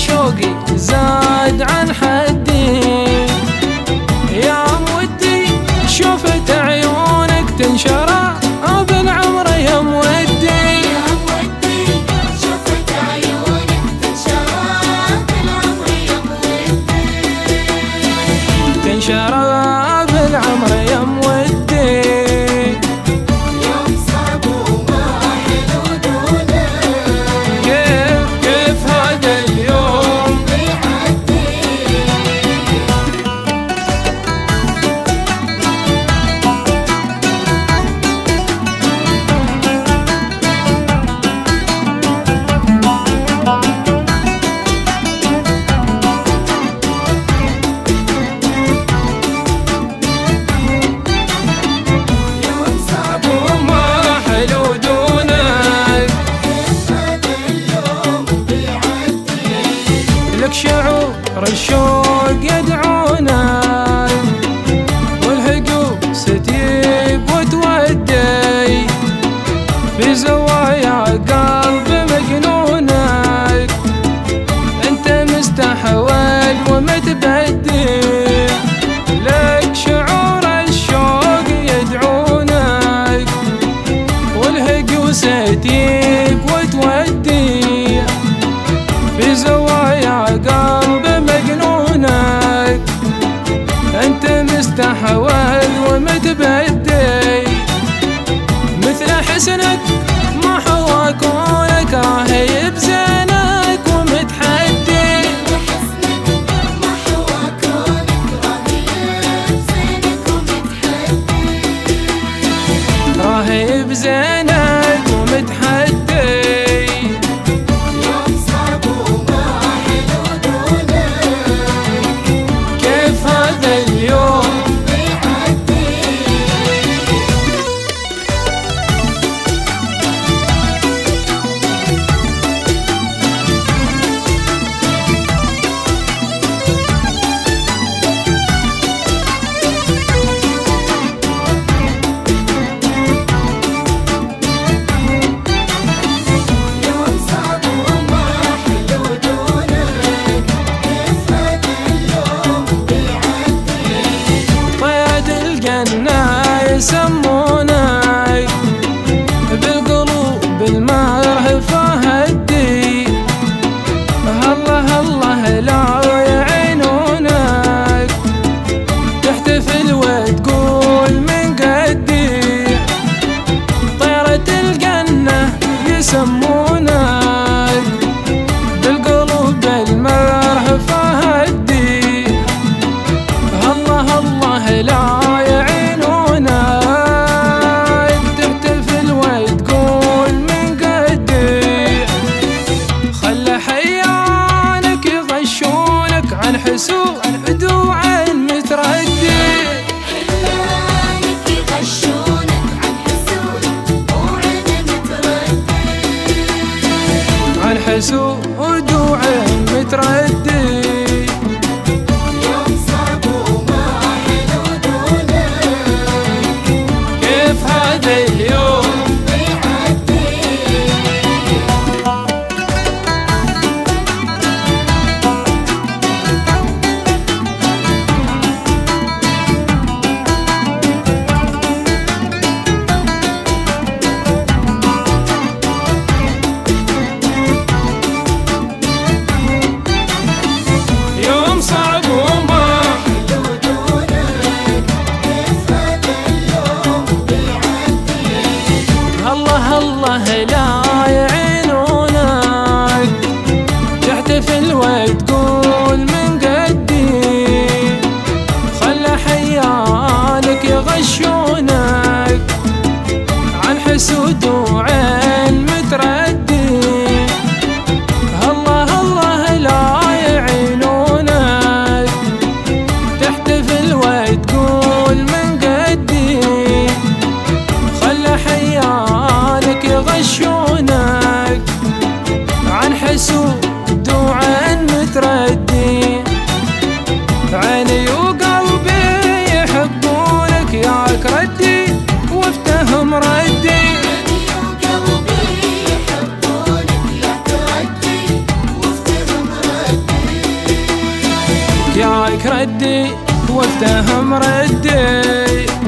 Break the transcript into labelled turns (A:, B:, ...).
A: شوقي زاد عن حدي، يا ودي شوفت عيونك تنشرى بالعمر يا مودي،
B: يا ودي شوفت عيونك تنشرى بالعمر يا مودي،
A: تنشرى بالعمر يا مودي.
B: يوم صعب وما حلو دونه،
A: كيف هذا اليوم
B: بيعدي. يوم صعب
A: وما حلو دونك،
B: هذا اليوم بيعدي.
A: لك شعور الشوق يدعونك، والهجوم ستجيب وتودي في زوايا قلب مجنونك، انت مستحول ومتبدي، لك شعور الشوق يدعونك، والهجوم ستجيب وتودي في زوايا قلب مجنونك، انت مستحول ومتبدي، مثل حسنك ما حوى كونك راهي بزينك ومتحدي،
B: حسنك ما حوى كونك راهي بزينك ومتحدي.
A: راهي بزينك ومتحدي.
B: يوم صعب وما حلو دونه،
A: كيف هذا اليوم
B: بيعدي. يوم صعب وما حلو دونه، كيف هذا اليوم بيعدي.
A: طياد الجنة يسمونك، بالقلوب المرهفة هدي، الله الله لا يعينونك، تحتفل وتقول من قدي، طيرة الجنة يسمونك، بالقلوب المرهفة هدي، الله الله لا يعينونك، تحتفل وتقول من قدي، خلى حيانك يغشونك عن حسود وعن متردي،
B: حلانك يغشونك عن حسود وعن متردي.
A: عن حسود وعن متردي.
B: يوم صعب وما حلو دونه،
A: كيف هذا اليوم
B: بيعدي.
A: يوم صعب وما
B: حلو دونه، كيف هذا اليوم بيعدي.
A: الله الله لا يعينونك، تحتفل وتقول من قدي، خلى حيانك يغشونك عن حسود وعين متردي، الله الله لا يعينونك، تحتفل وتقول من قدي، خلى حيانك يغشونك عن حسود وعن متردي، عيني وقلبي يحبونك ياك ردي وافتهم ردي،
B: عيني
A: ودي وافتهم ردي